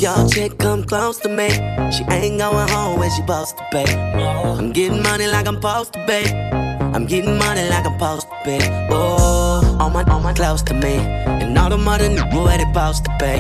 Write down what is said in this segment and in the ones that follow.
your chick come close to me, she ain't going home when she supposed to be. I'm getting money like I'm supposed to be. I'm getting money like I'm supposed to be. Oh, all my close to me, and all the mother knew where they supposed to be.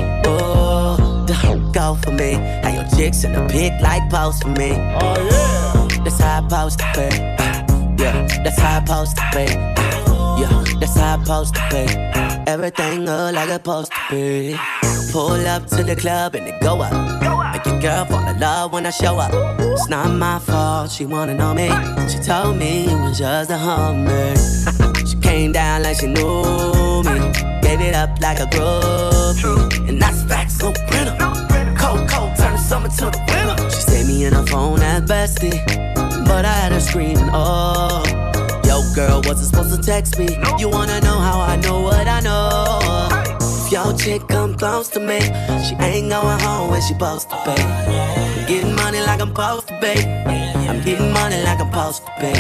Oh, the hoe go for me. How your chicks in the pic like pose for me. Oh yeah, that's how I supposed to be. Yeah, that's how I supposed to be. Yeah, that's how I supposed to be. Everything look like it's supposed to be. Pull up to the club and it go up. Make your girl fall in love when I show up. It's not my fault, she wanna know me. She told me it was just a hummer. She came down like she knew me. Gave it up like a groupie. And that's facts, no printer. Cold, turn the summer to the winter. She saved me in her phone at bestie, but I had her screaming, oh. Yo, girl, wasn't supposed to text me. You wanna know how I know what I know? If your chick come close to me, she ain't going home when she supposed to be. I'm getting money like I'm supposed to be. I'm getting money like I'm supposed to be.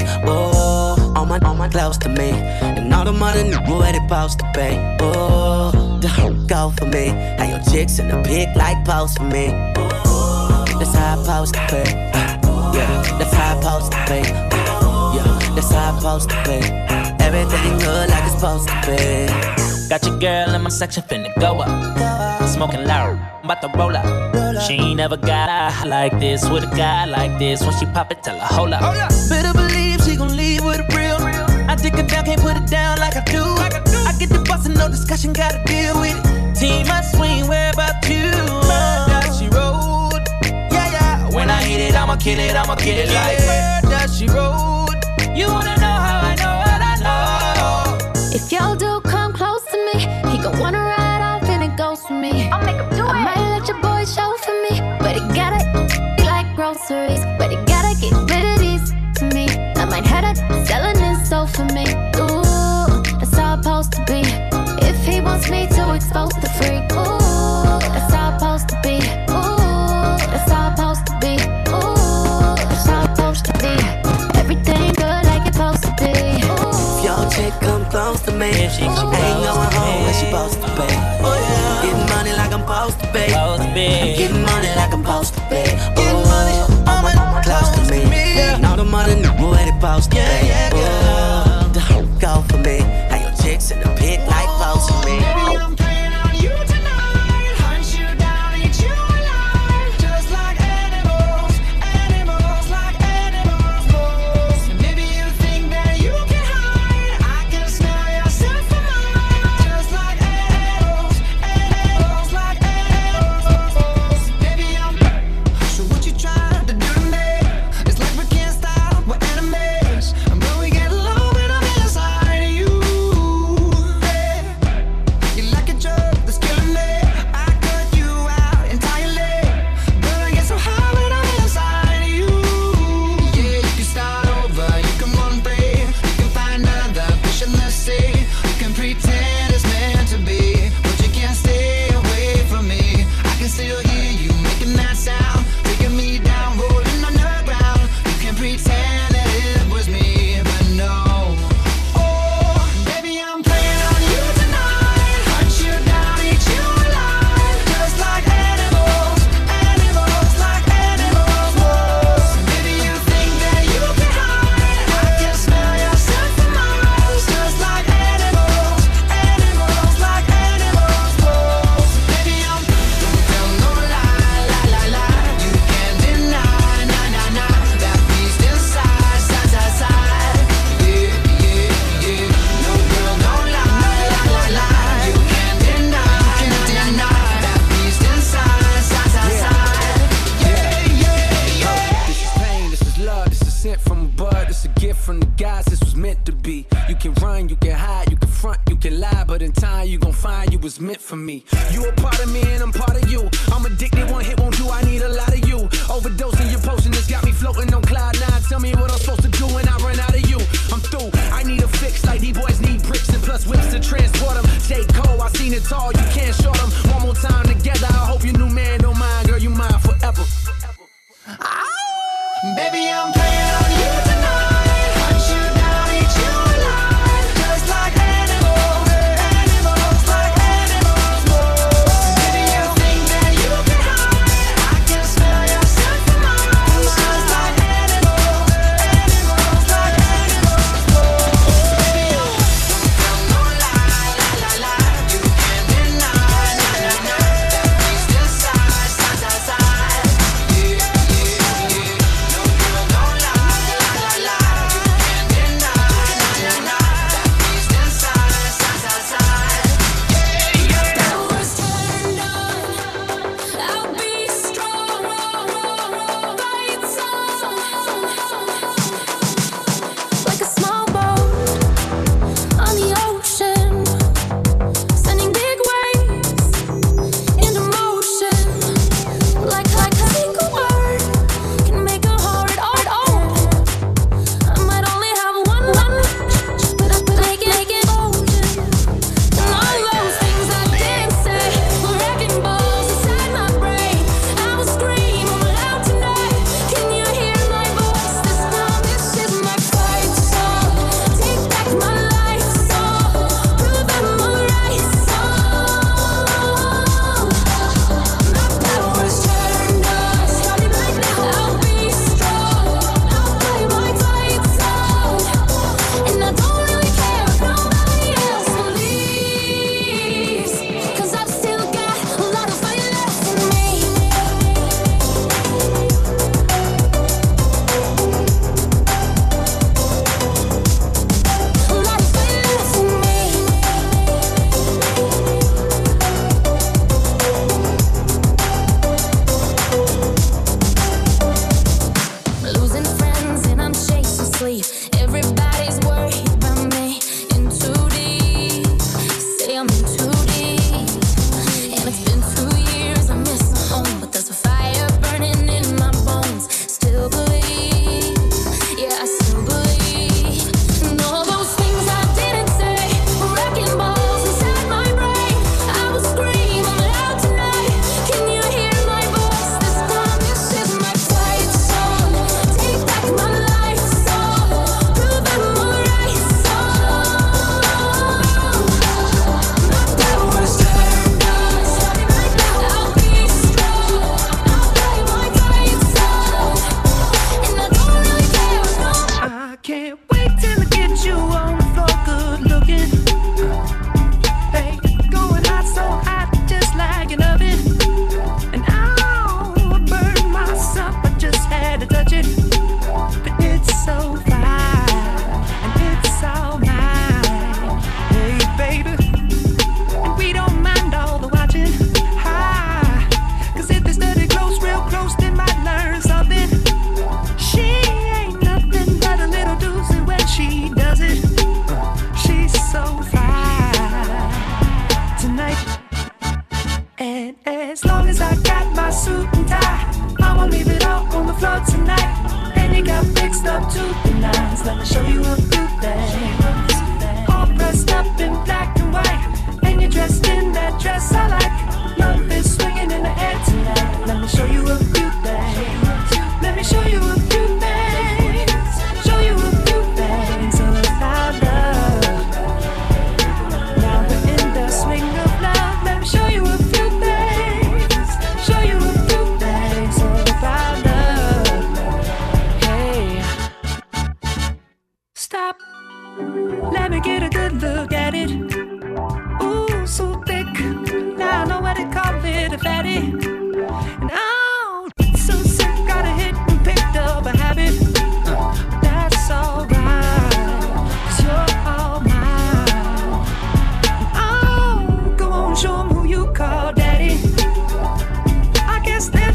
Oh, all my close to me, and all the money knew where they supposed to be. Oh, the hoe go for me. How your chicks in the pic like pose for me. That's how I supposed to be. Yeah, that's how I supposed to be. Yeah, that's how I supposed to be. Everything good like it's supposed to be. Got your girl in my section finna go up. Smoking loud, I'm about to roll up. She ain't never got a high like this with a guy like this. When she pop it, tell her hold up. Better believe she gon' leave with a real. I dig her down, can't put it down like I do. I get the bustin', no discussion, gotta deal with it. Team, I swing, where about you? Does she roll? Yeah. When I hit it, I'ma kill it like where does she roll? You wanna know how I know what I know? If your dude come close to me, he gon' wanna ride off and it goes for me. I'll make him do it. I might let your boy show for me, but he gotta be like groceries. But he gotta get rid of these to me. I might have that selling his soul for me. Ooh, that's how it's supposed to be. If he wants me to expose the freak, ooh, that's how it's supposed to be. Ooh, that's how it's supposed to be. Ooh, that's how it's supposed to be. Everything good like it's supposed to be. If your chick come close to me, she ain't going home when she supposed to be. Getting money like I'm supposed to be. I'm getting money like I'm supposed to be. Oh, all my close to me, and all the money knew where they supposed to be. Oh, the hoe go for me. How your chicks in the pic like pose for me.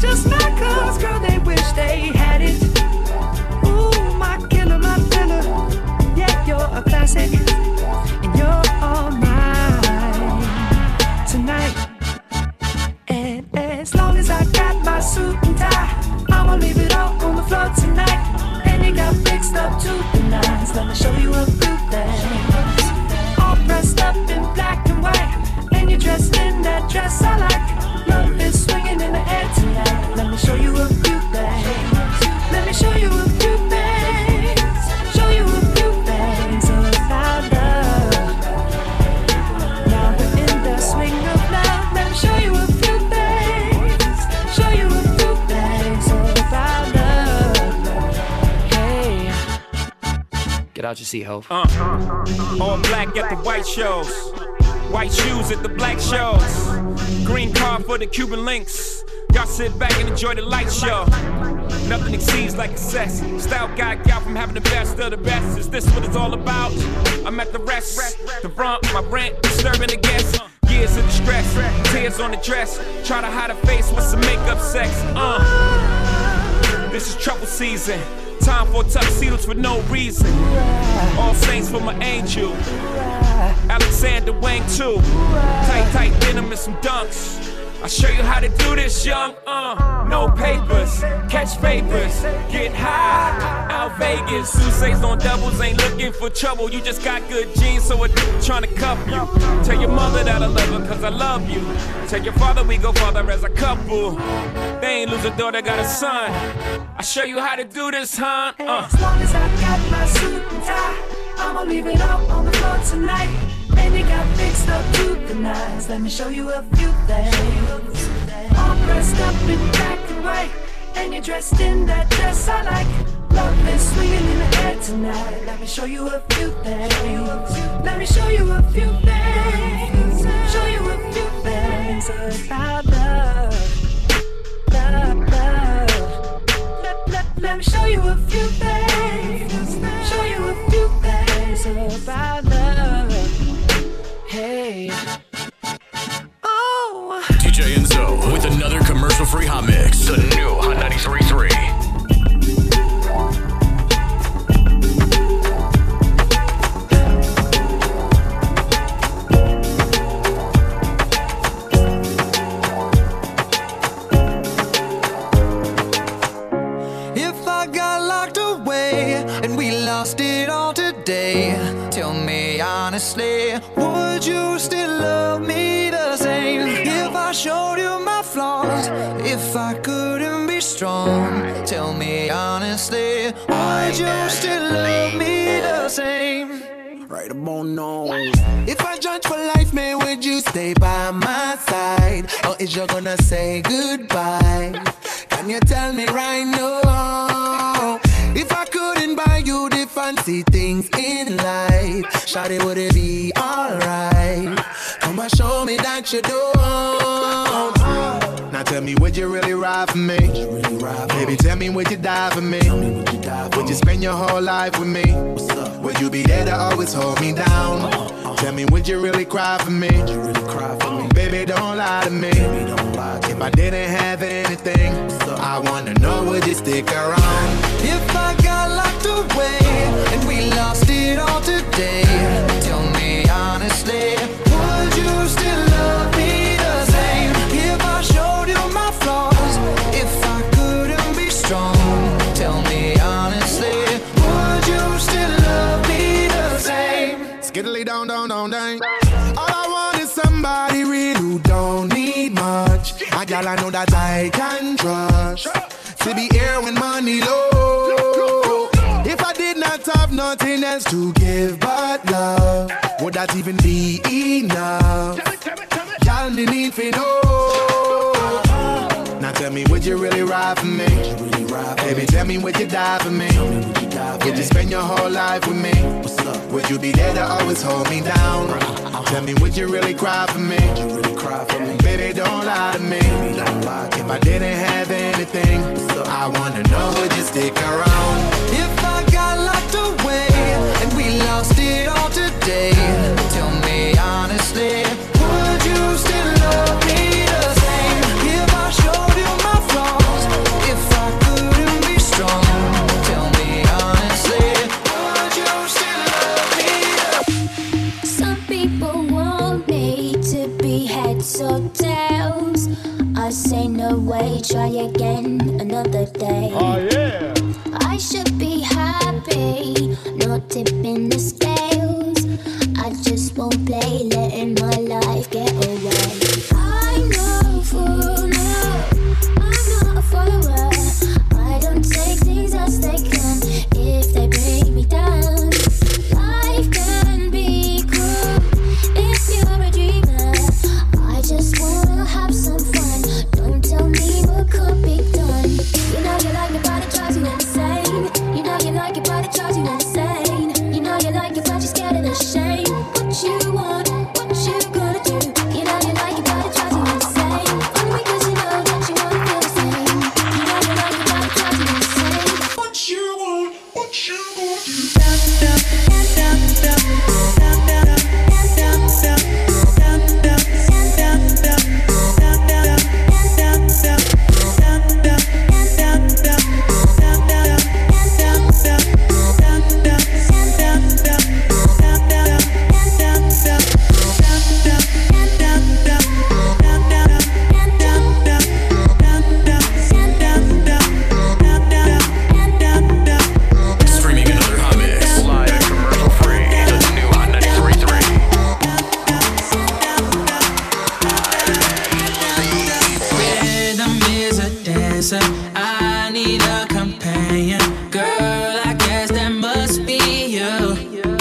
just not 'cause, girl, they wish they had it. Ooh, my killer, my thriller. Yeah, you're a classic, and you're all mine tonight. And as long as I got my suit and tie, I'ma leave it all on the floor tonight. And you got fixed up to the nines. Let me show you a few things. All dressed up in black and white, and you're dressed in that dress I like. Love is swinging in the air tonight. Let me show you a few things. Let me show you a few things. Show you a few things about love. Now we're in the swing of love. Let me show you a few things. Show you a few things about love. Hey, Get out your seat, Hope. All black at the white shows. White shoes at the black shows. Green car for the Cuban links. Y'all sit back and enjoy the light show. Nothing exceeds like excess. Style guy out from having the best of the best. Is this what it's all about? I'm at the rest. The front, my rent, disturbing the guests. Years of distress, tears on the dress. Try to hide a face with some makeup sex. This is trouble season. Time for tuxedos for no reason. All saints for my angel. Alexander Wang too. Tight denim and some dunks. I'll show you how to do this, young. No papers, catch favors, get high. Out Vegas, Sousa's on doubles, ain't looking for trouble. You just got good genes, so a trying to cuff you. Tell your mother that I love her, 'cause I love you. Tell your father we go farther as a couple. They ain't lose a daughter, got a son. I'll show you how to do this, huh? as long as I got my suit and tie, I'ma leave it all on the floor tonight. And you got fixed up to the nines. Let me show you a few things. All dressed up in black and white, and you're dressed in that dress I like. Love is swinging in the air tonight. Let me show you a few things. Let me show you a few things. Show you a few things about love. Let me show you a few things. Show you a few things about love. Hey. Oh. DJ Enzo with another commercial-free hot mix. The new Hot 93.3. If I got locked away and we lost it all today, tell me honestly, would you still love me the same? If I showed you my flaws, if I couldn't be strong, tell me honestly, would you still love me the same? Right about now. If I judge for life, man, would you stay by my side? Or is you gonna say goodbye? Can you tell me right now? If I couldn't buy you the fancy things in life, shawty, would it be alright? Come and show me that you don't. Now tell me, would you really ride for me? Baby, tell me, would you die for me? Would you spend your whole life with me? Would you be there to always hold me down? Tell me, would you really cry for me? Baby, don't lie to me. If I didn't have anything, I wanna know, would you stick around? If I got locked away and we lost it all today, tell me honestly, would you still love me the same? If I showed you my flaws, if I couldn't be strong, tell me honestly, would you still love me the same? Skiddly down, down, down, down. All I want is somebody real who don't need much. A gal I know that I can trust, to be here when money low. If I did not have nothing else to give but love, would that even be enough? Y'all me need for know. Now tell me, would you really ride for me? Baby, tell me, would you die for me? Would you spend your whole life with me? Would you be there to always hold me down? Tell me, would you really cry for me? Baby, don't lie to me. If I didn't have anything, I wanna know, would you stick around? If I got locked away and we lost it all today, tell me honestly, would you still love me the same? If I showed you my flaws, again another day. Oh yeah. I should be happy, not tipping the scales. I just won't play, letting my life get away. I'm no fool, no, I'm not a follower. I don't take things as they come if they bring me down. Life can be cruel if you're a dreamer. I just wanna have some fun. Don't tell me what could be done. You know you like it, but it drives you insane. You know you like it, but it drives you insane. You know you like it, but you're scared of the shame. What you want, what you gonna do? You know you like it, but it drives you insane. Only because you know that you wanna feel the same. You know you like it, but it drives you insane. What you want, what you gonna do? Streaming another hot mix. Live and commercial free. The new Hot 93.3. Rhythm is a dancer. I need a companion. Girl, I guess that must be you.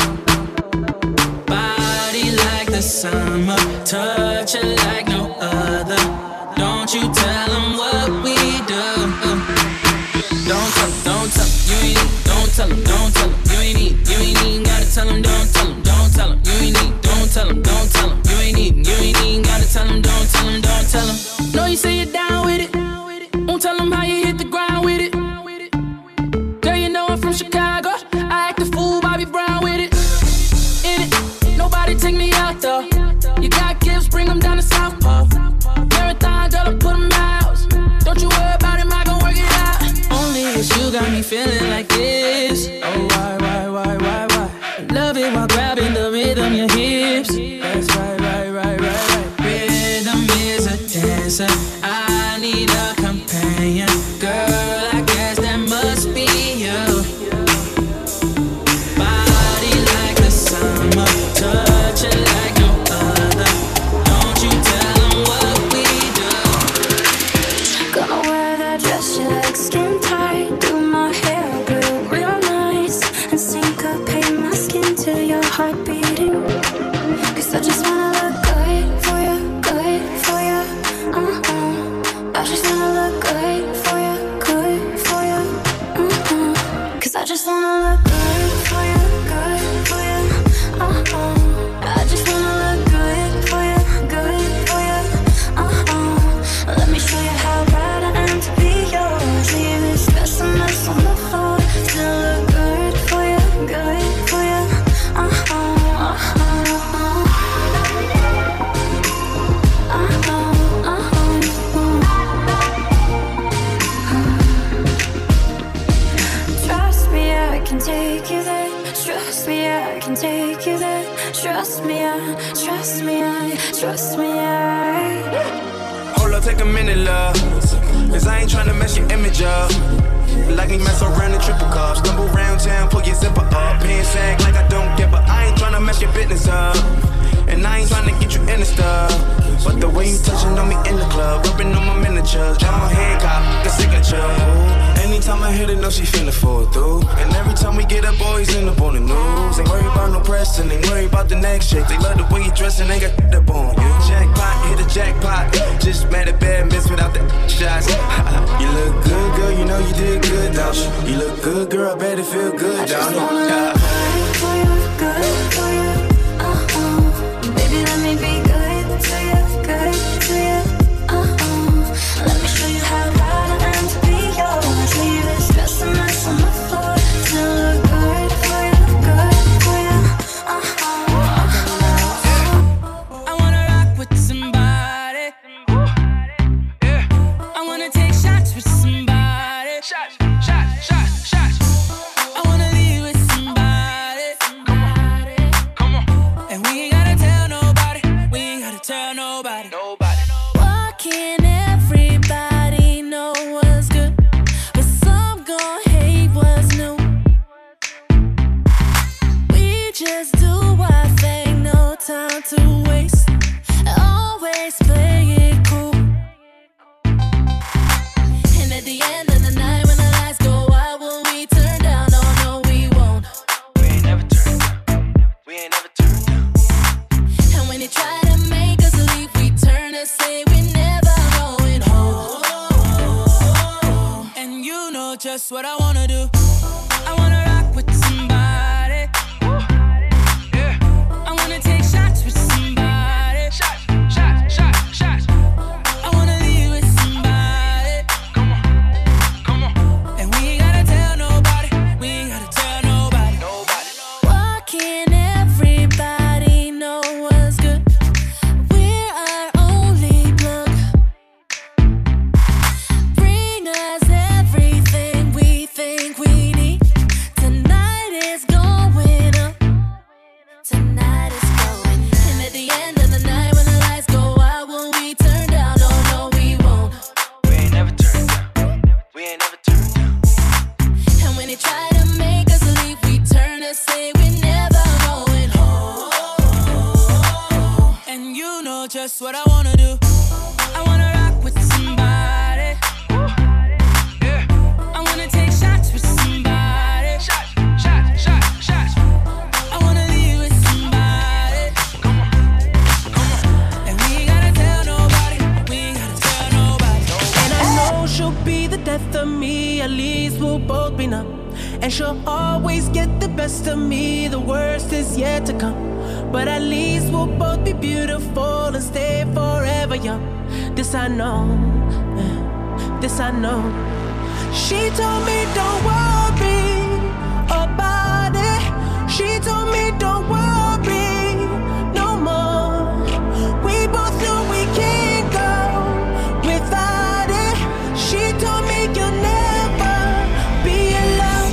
Body like the summer, touch it like no other. Don't you tell them what we do. Don't tell 'em, you ain't need. Don't tell 'em, you ain't need. You ain't even gotta tell 'em, don't tell 'em, you ain't need. Don't tell 'em, you ain't even gotta tell 'em, don't tell 'em. Know you say you're down with it. Won't tell 'em how you hit the ground with it. Girl, you know I'm from Chicago. I act a fool, Bobby Brown with it. In it, nobody take me out though. You got gifts, bring 'em down to South Pole. Marathon, girl, I put 'em out. Don't you worry about him, I gon' work it out. Only cause you got me feeling like this. Oh, why? Love it while grabbing the rhythm, your hips. That's right. Rhythm is a dancer. I need a companion. Girl, I guess that must be you. Body like the summer, touch it like no other. Don't you tell 'em what we do. Gonna wear that dress you like, skin tight. Do my hair blue, real nice. And syncopate my skin to your heart beating. Cause I just wanna look good for you, good for you. I just wanna look good for you, good for you. Cause I just wanna look good for you, good for you. I just wanna look good for you, good for you. Let me show you how bad I am to be yours. Leave this stress and mess on the floor. Still look good for you, good for you. Trust me, I can take you there. Trust me, I can take you there. Trust me, trust me, Hold up, take a minute, love. Cause I ain't tryna mess your image up. Like me mess around in triple cups. Stumble round town, pull your zipper up. Pants sag like I don't give a. I ain't tryna mess your business up. And I ain't tryna get you in the stuff. But the way you touching on me in the club, rubbing on my miniatures, John Hancock, the signature. Anytime I hit it, know she finna fall through. And every time we get up, boys end up on the news. Ain't worry about no pressing, ain't worry about the next chick. They love the way you dressing, ain't got up on you. Jackpot, hit a jackpot. Just mad at bad miss without the shots. You look good, girl, you know you did good, don't you? You look good, girl, I bet it feel good, don't you? good for you, good for you. Baby, let me be good for you, good for you. Let me show you how bad I am to be yours. Leave this stress and mess on the floor. Still look good for you, good for you. I wanna rock with somebody. I wanna take shots with somebody. Shots. I wanna leave with somebody. just what I wanna do. I wanna rock with somebody. Yeah. I wanna take shots with somebody. Shots. I wanna leave with somebody. Come on. And we ain't gotta tell nobody. Why can't everybody know what's good? We're our only plug. Bring us everything we think we need. Tonight is going up. Tonight is going. And at the end of the night when the lights go out, will we turn down? No, we won't. We ain't never turned down. And when they try to make us leave, we turn and say we're never going home. And you know just what I wanna do. I wanna rock with somebody. Yeah. I wanna take shots with somebody. Shots. I wanna leave with somebody. Come on. And we ain't gotta tell nobody. And I know she'll be the death of me. At least we'll both be numb. And she'll always get the best of me. The worst is yet to come. But at least we'll both be beautiful and stay forever young. This I know. She told me don't worry about it. She told me don't worry no more. We both know we can't go without it. She told me you'll never be alone.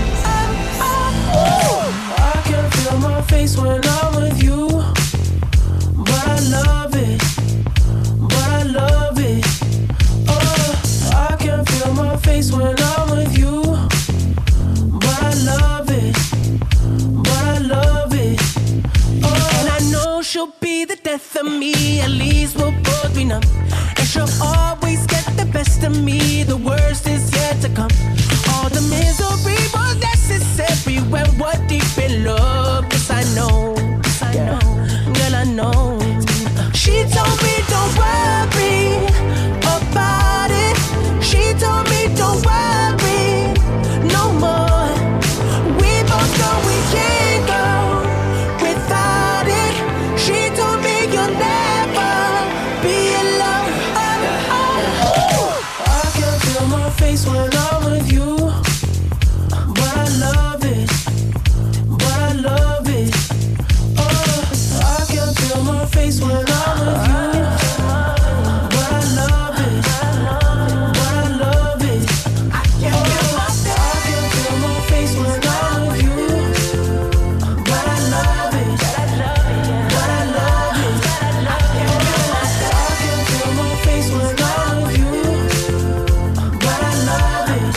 I can feel my face when I'm with you, but I love it. I can feel my face when I'm with you, but I love it. And I know she'll be the death of me. At least we'll both be numb. And she'll always get the best of me. The worst is yet to come. All the misery was necessary when we're deep in love. Yes, I know. Girl, I know. She told me don't worry about it. She told me don't worry no more. We both know we can't go without it. She told me you'll never be alone. I can feel my face when I'm with you, but I love it. I can feel my face when I'm with you, but I love it. I can feel my face when I'm with you, but I love it. I can feel my face when I'm with you, but I love it.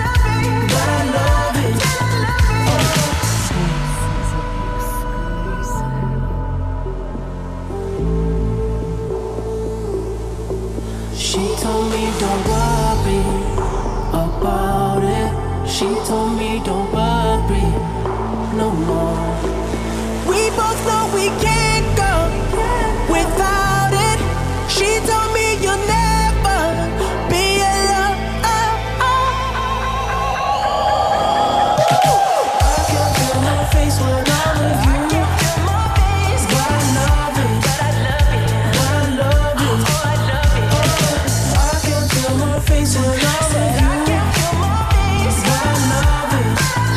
She told me don't worry about it. She told me don't worry no more. We both know we can't go without it. She told me you'll never be alone. I can feel my face when I'm with you, but I love it. I can feel my face when I'm with you, but I love it.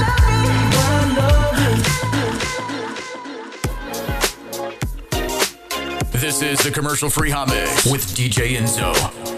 This is the commercial-free hot mix with DJ Enzo.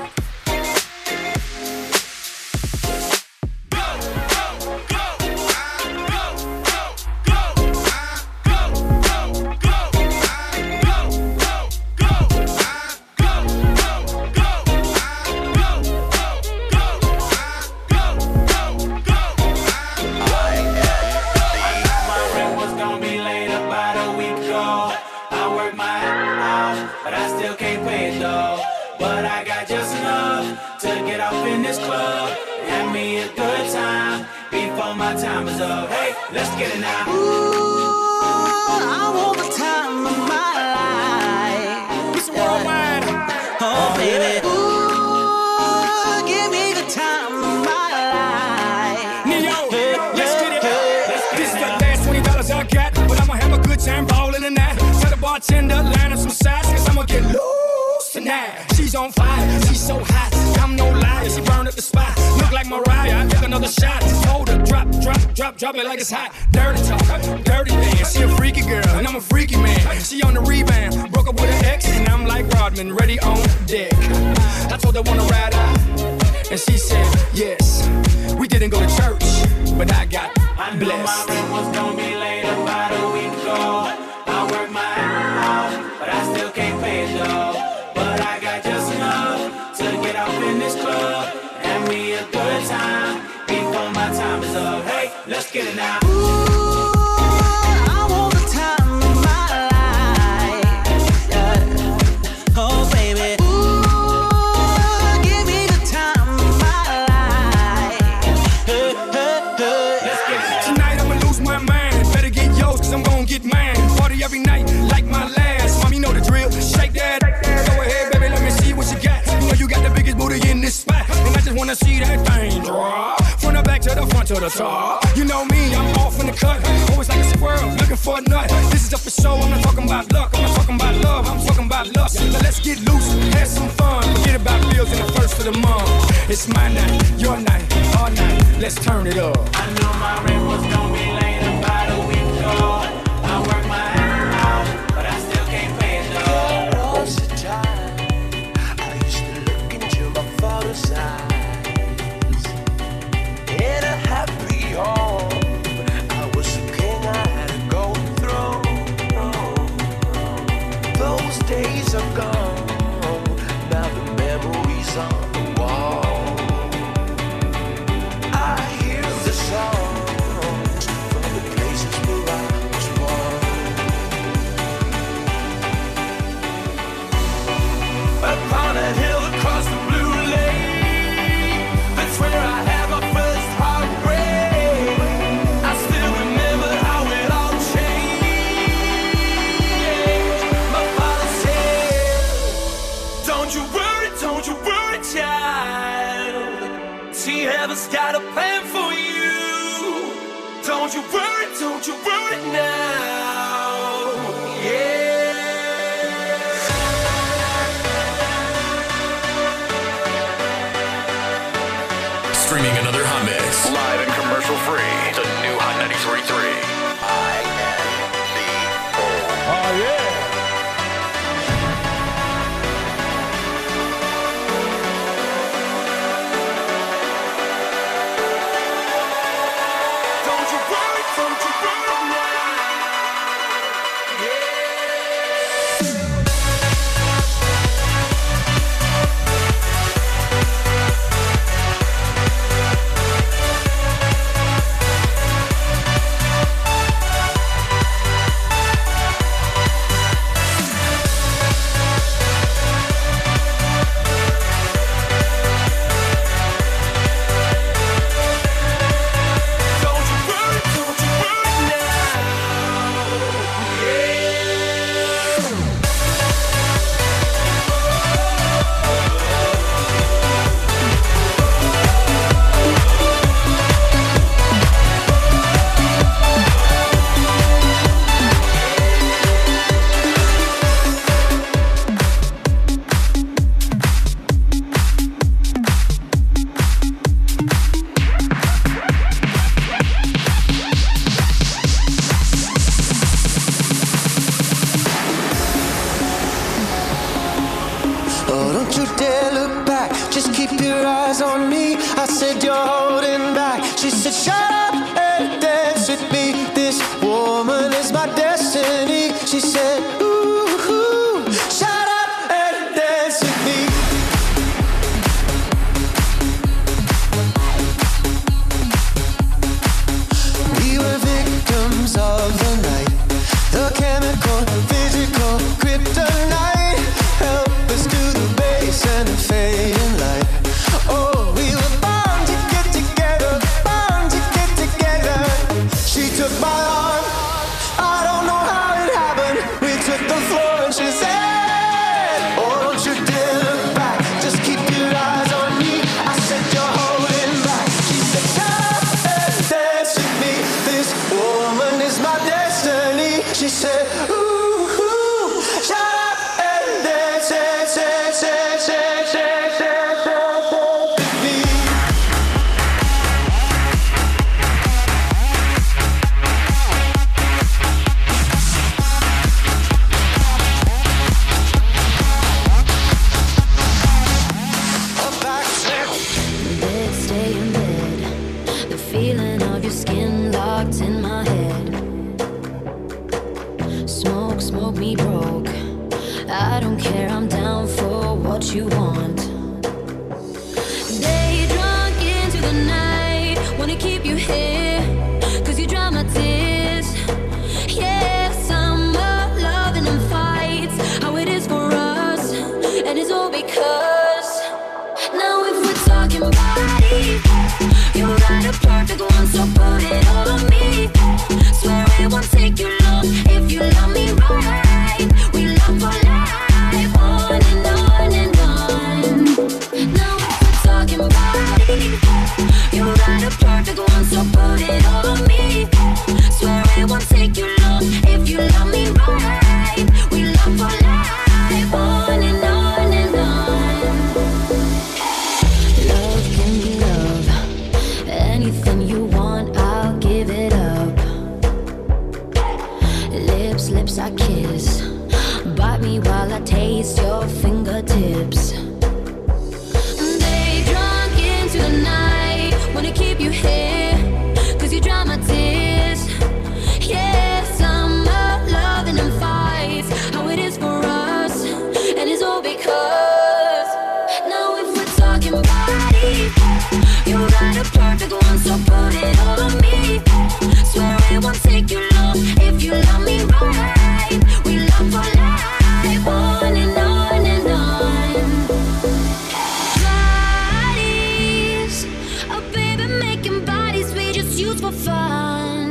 Let's get it now. I want the time of my life. It's worldwide. Oh, baby. Ooh, give me the time of my life. bartender, line up some sides, cause I'ma get loose tonight. She's on fire, she's so hot, I'm no liar, she burned up the spot. Look like Mariah, I take another shot. Hold her, drop it like it's hot. Dirty talk, dirty dance. She a freaky girl, and I'm a freaky man. She on the rebound, broke up with her ex, and I'm like Rodman, ready on deck. I told her wanna ride out, and she said yes. We didn't go to church, but I got blessed. I knew my rent was gonna be late about a week ago. I worked my ass off, but I still can't pay it though. But I got just enough to get off in this club and me a good time before my time is up. Hey, let's get it now. Every night, like my last. Mommy know the drill. Shake that. Go ahead, baby, let me see what you got. You know you got the biggest booty in this spot, and I just wanna see that thing drop. From the back to the front to the top. You know me, I'm off in the cut. Always like a squirrel, looking for a nut. This is up for show. I'm not talking about luck. I'm not talking about love. I'm talking about lust. Now let's get loose, have some fun. Forget about bills in the first of the month. It's my night, your night, all night. Let's turn it up. I knew my rent was gonna be late about a week ago. I work my in a happy home. I was a king, I had to go through. Those days are gone, now the memories on the wall. I hear the songs from the places where I was born. Upon a hill across the blue lake, that's where I had my first heartbreak. I still remember how it all changed. My father said, don't you worry, child. See, heaven's got a plan for you. Don't you worry now. Yeah. Streaming another hot mix. Live and commercial free. The new Hot 93.3. I am the Oh yeah. Don't you worry now. Yeah. Together feeling of your skin locked in my head. Smoke, smoke me broke. I don't care, I'm down for what you want. Day drunk into the night, wanna keep you here, 'cause you dry my tears. Yeah, summer loving and fights, how it is for us, and it's all because now if we're talking body, you got a perfect one, so put it all on me. Swear it won't take you long if you love me right. We love for life, on and on and on. Now if we're talking body, you got a perfect one, so put it all on me. Swear it won't take you long if you love me right. We love for life, on and on and on. Love can be love. Anything you want, I'll give it up. Lips, lips I kiss. Bite me while I taste your fingertips. Day drunk into the night, wanna keep you here, 'cause you dry my tears. Yeah, summer loving and fights, how it is for us, and it's all because now if we're talking body, you got a perfect one, so put it all on me. Swear it won't take you long if you love me right. We love for life, on and on and on. Bodies, oh baby, making bodies we just use for fun.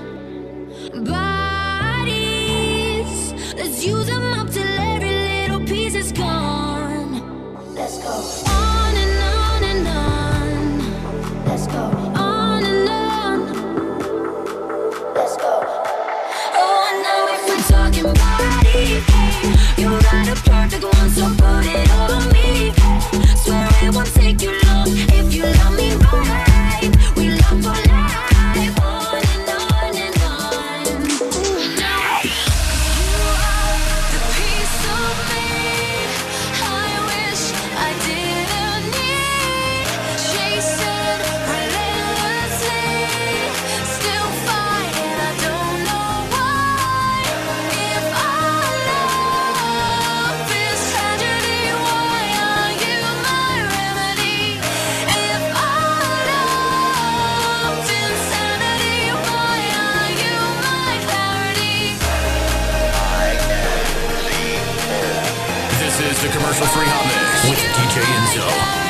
Bodies, let's use them up till every little piece is gone. Let's go on and on and on. Let's go on and on. Let's go. Oh, now if we're talking body, you got a perfect one, so put it all on me. Swear it won't take you long if you love me right. We love for life, on and on and on. Now you are the piece of me I wish I didn't need. Chasing relentlessly, still fighting, I don't know why. If our love is tragedy, why are you my remedy? If our love's insanity, why are you my clarity? This is the commercial free hot mix with DJ Enzo.